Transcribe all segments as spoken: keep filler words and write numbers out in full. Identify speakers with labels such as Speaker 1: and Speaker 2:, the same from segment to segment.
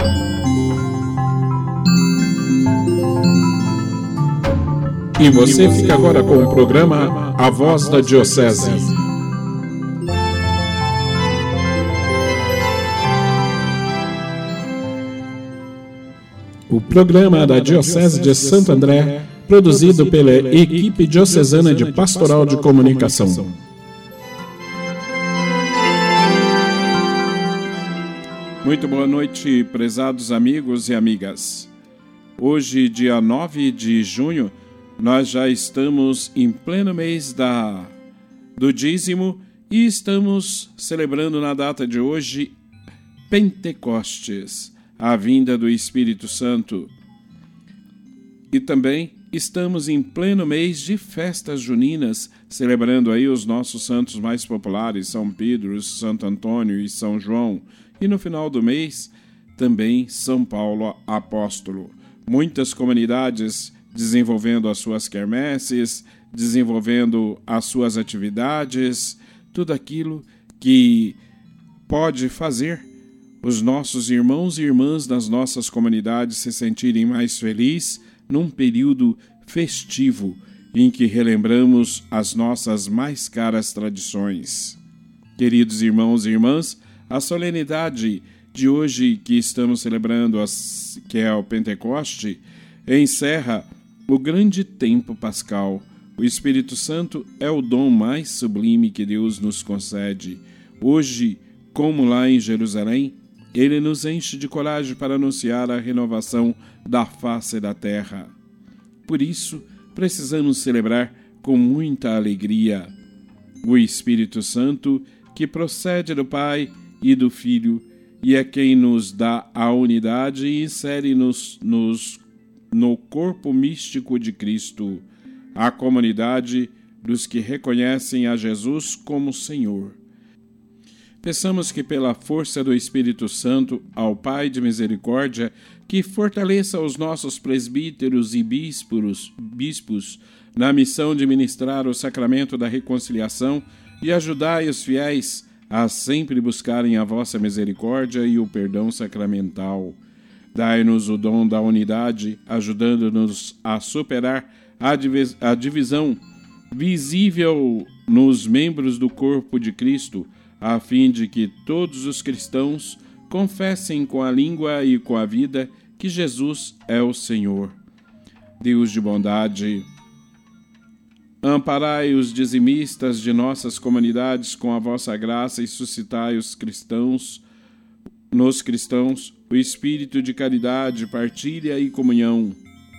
Speaker 1: E você fica agora com o programa A Voz da Diocese. O programa da Diocese de Santo André, produzido pela equipe diocesana de Pastoral de Comunicação. Muito boa noite, prezados amigos e amigas. Hoje, dia nove de junho, nós já estamos em pleno mês da, do dízimo e estamos celebrando na data de hoje Pentecostes, a vinda do Espírito Santo. E também estamos em pleno mês de festas juninas, celebrando aí os nossos santos mais populares, São Pedro, Santo Antônio e São João. E no final do mês, também São Paulo Apóstolo. Muitas comunidades desenvolvendo as suas quermesses, desenvolvendo as suas atividades, tudo aquilo que pode fazer os nossos irmãos e irmãs das nossas comunidades se sentirem mais felizes num período festivo em que relembramos as nossas mais caras tradições. Queridos irmãos e irmãs, a solenidade de hoje que estamos celebrando, que é o Pentecoste, encerra o grande tempo pascal. O Espírito Santo é o dom mais sublime que Deus nos concede. Hoje, como lá em Jerusalém, Ele nos enche de coragem para anunciar a renovação da face da terra. Por isso, precisamos celebrar com muita alegria o Espírito Santo, que procede do Pai e do Filho, e é quem nos dá a unidade e insere-nos nos no corpo místico de Cristo, a comunidade dos que reconhecem a Jesus como Senhor. Peçamos que pela força do Espírito Santo, ao Pai de misericórdia, que fortaleça os nossos presbíteros e bispos, bispos na missão de ministrar o sacramento da reconciliação e ajudai os fiéis a sempre buscarem a vossa misericórdia e o perdão sacramental. Dai-nos o dom da unidade, ajudando-nos a superar a, divis- a divisão visível nos membros do corpo de Cristo, a fim de que todos os cristãos confessem com a língua e com a vida que Jesus é o Senhor. Deus de bondade, amparai os dizimistas de nossas comunidades com a vossa graça e suscitai os cristãos, nos cristãos, o espírito de caridade, partilha e comunhão.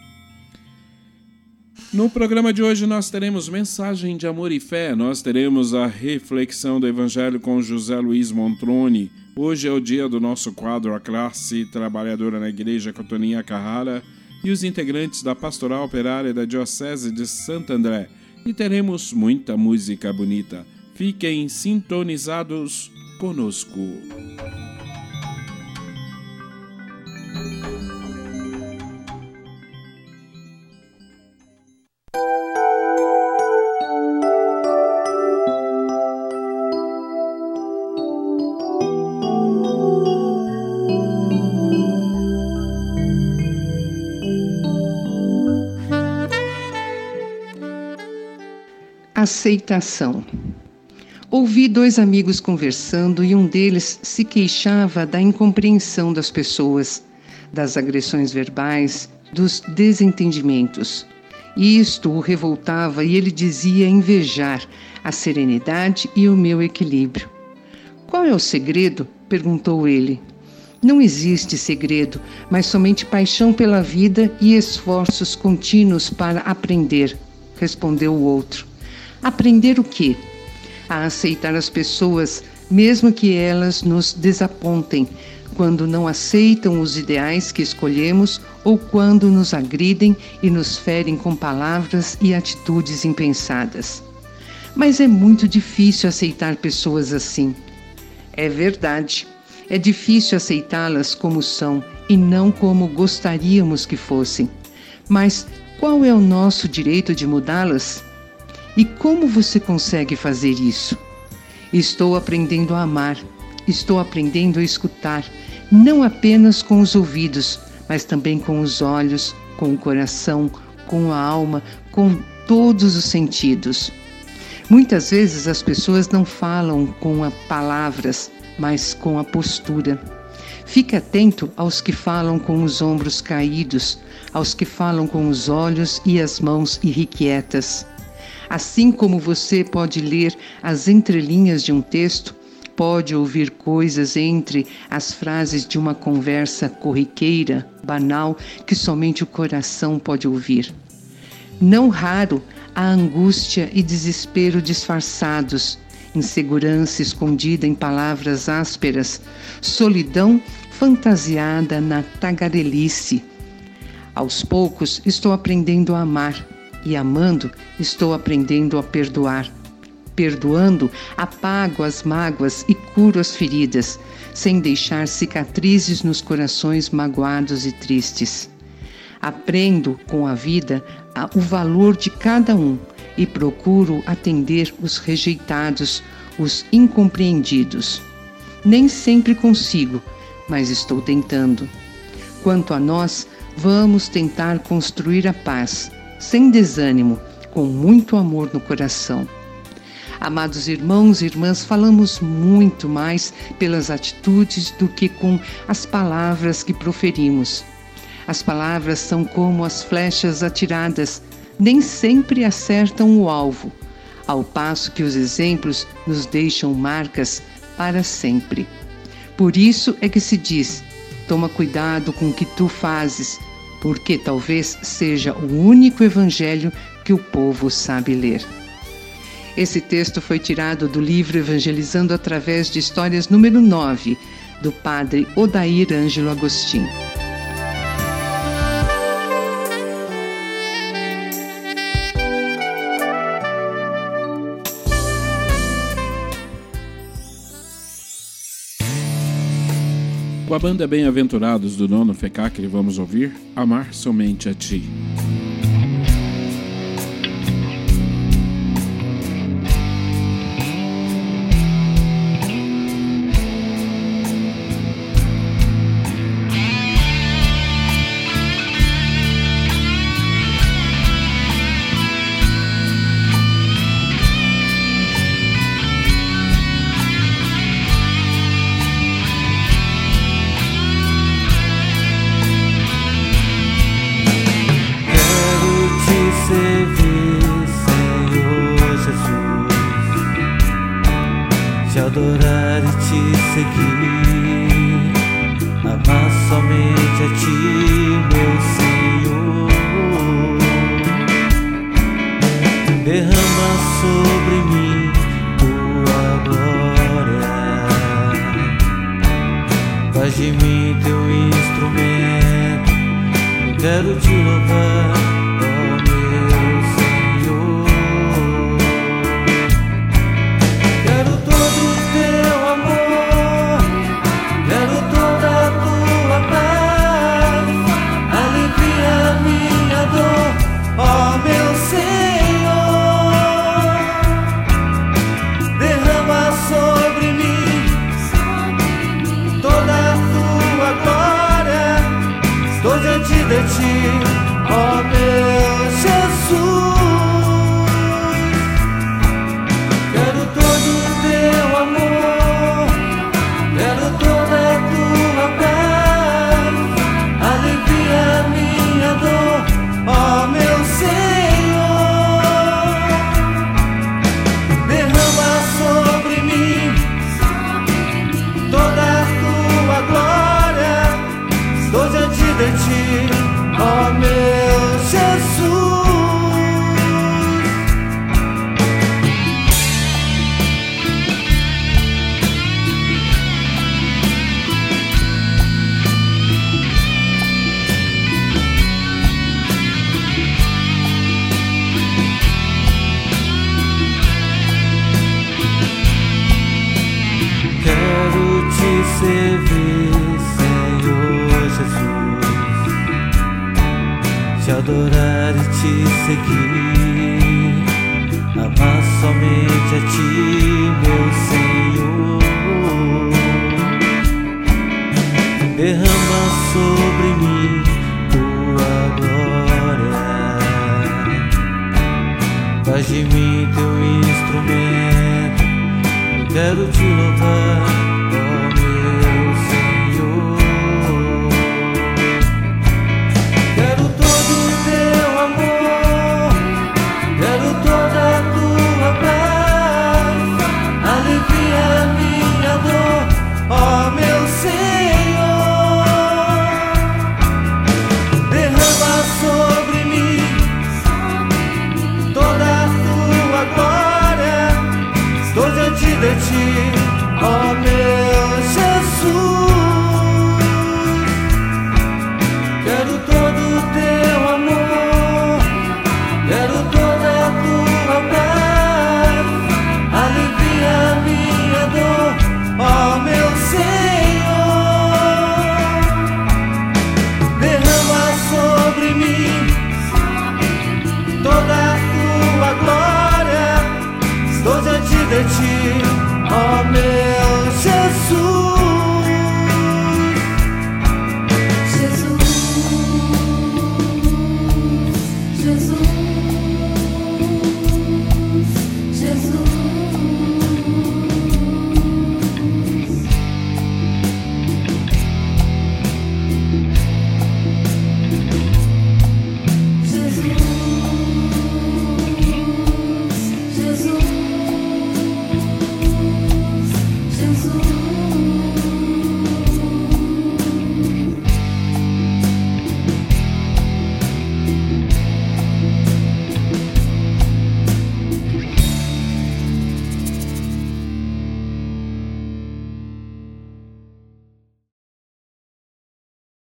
Speaker 1: No programa de hoje nós teremos mensagem de amor e fé, nós teremos a reflexão do Evangelho com José Luiz Montrone. Hoje é o dia do nosso quadro A Classe Trabalhadora na Igreja Cotoninha Carrara e os integrantes da Pastoral Operária da Diocese de Santo André. E teremos muita música bonita. Fiquem sintonizados conosco.
Speaker 2: Aceitação. Ouvi dois amigos conversando e um deles se queixava da incompreensão das pessoas, das agressões verbais, dos desentendimentos. E isto o revoltava e ele dizia invejar a serenidade e o meu equilíbrio. Qual é o segredo? Perguntou ele. Não existe segredo, mas somente paixão pela vida e esforços contínuos para aprender, respondeu o outro. Aprender o quê? A aceitar as pessoas, mesmo que elas nos desapontem, quando não aceitam os ideais que escolhemos ou quando nos agridem e nos ferem com palavras e atitudes impensadas. Mas é muito difícil aceitar pessoas assim. É verdade, é difícil aceitá-las como são e não como gostaríamos que fossem. Mas qual é o nosso direito de mudá-las? E como você consegue fazer isso? Estou aprendendo a amar. estou aprendendo a escutar, não apenas com os ouvidos, mas também com os olhos, com o coração, com a alma, com todos os sentidos. Muitas vezes as pessoas não falam com as palavras, mas com a postura. Fique atento aos que falam com os ombros caídos, aos que falam com os olhos e as mãos irrequietas. Assim como você pode ler as entrelinhas de um texto, pode ouvir coisas entre as frases de uma conversa corriqueira, banal, que somente o coração pode ouvir. Não raro, há angústia e desespero disfarçados, insegurança escondida em palavras ásperas, solidão fantasiada na tagarelice. Aos poucos estou aprendendo a amar e amando estou aprendendo a perdoar. Perdoando, apago as mágoas e curo as feridas, sem deixar cicatrizes nos corações magoados e tristes. Aprendo com a vida o valor de cada um e procuro atender os rejeitados, os incompreendidos. Nem sempre consigo, mas estou tentando. Quanto a nós, vamos tentar construir a paz, sem desânimo, com muito amor no coração. Amados irmãos e irmãs, falamos muito mais pelas atitudes do que com as palavras que proferimos. As palavras são como as flechas atiradas, nem sempre acertam o alvo, ao passo que os exemplos nos deixam marcas para sempre. Por isso é que se diz: toma cuidado com o que tu fazes, porque talvez seja o único evangelho que o povo sabe ler. Esse texto foi tirado do livro Evangelizando através de Histórias número nove, do padre Odair Ângelo Agostinho.
Speaker 1: Com a banda Bem-aventurados do Nono Fecacre, vamos ouvir Amar Somente a Ti.
Speaker 3: Adorar e te seguir, amar somente a ti, meu Senhor. Derrama sobre mim tua glória, faz de mim teu instrumento. Eu quero te louvar, ó meu Senhor. Quero todo teu amor, quero toda a tua paz, alivia minha dor, ó meu Senhor. Derrama sobre mim toda a tua glória, estou diante de ti, ó meu Jesus. Quero todo o teu amor, quero toda a tua paz, alivia minha dor, ó meu Senhor. Derrama sobre mim toda a tua glória, estou diante de ti, ó meu Jesus. Quero te servir, Senhor Jesus, te adorar e te seguir, amar somente a ti, meu Senhor. derrama sobre mim tua glória. Faz de mim teu instrumento, eu quero te